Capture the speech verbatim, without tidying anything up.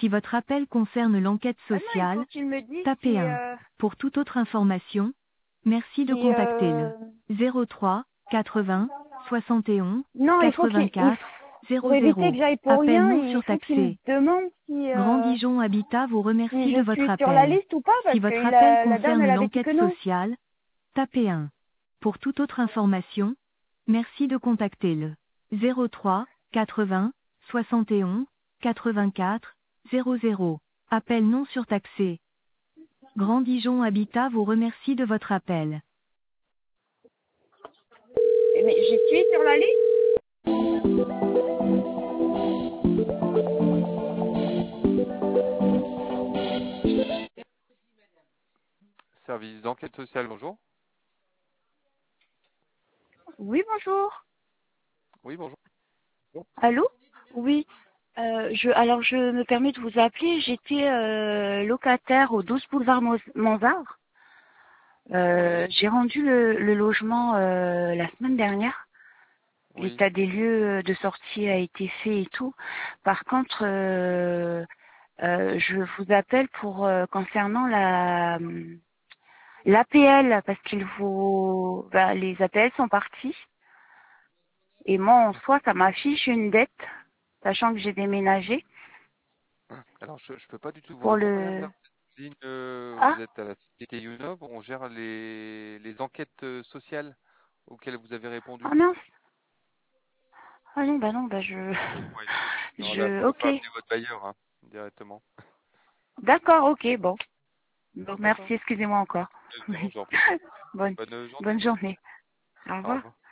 Si votre appel concerne l'enquête Ah non, il sociale, faut qu'il me dise si, tapez un. euh, Pour toute autre information, merci de si contacter le euh... zéro trois quatre-vingts soixante et onze non, il faut qu'il, il, quatre-vingt-quatre pour zéro éviter que zéro. j'aille pour Appel rien, non il faut qu'il me surtaxé. demande si, Grand euh, Dijon Habitat vous si remercie de je votre suis sur la appel. liste ou pas, Si parce que votre il appel a, la dame, concerne elle avait dit l'enquête que non. sociale, tapez un. Pour toute autre information, merci de contacter le zéro trois quatre-vingts soixante et onze quatre-vingt-quatre zéro zéro. Appel non surtaxé. Grand Dijon Habitat vous remercie de votre appel. Mais j'y suis sur la liste. Service d'enquête sociale, bonjour. Oui, bonjour. Oui, bonjour. Allô? Oui. Euh, je, alors, je me permets de vous appeler. J'étais euh, locataire au douze boulevard Mo- Monzard. Euh, Oui, j'ai rendu le, le logement euh, la semaine dernière. oui. L'état des lieux de sortie a été fait et tout. Par contre, euh, euh, je vous appelle pour euh, concernant la l'A P L parce qu'il faut bah, les A P L sont partis et moi en soi ça m'affiche une dette sachant que j'ai déménagé Alors, je ne peux pas du tout vous pour répondre, madame. le Là, vous êtes, ligne, euh, ah vous êtes à la société Younob, on gère les, les enquêtes euh, sociales auxquelles vous avez répondu. ah mince ah non bah non bah je Oui. Alors là, il je faut, faut ok appeler votre bailleur hein, directement. d'accord ok bon bon D'accord? merci excusez-moi encore Non, je vous en prie. bonne Bonne journée. bonne journée au Au revoir. revoir.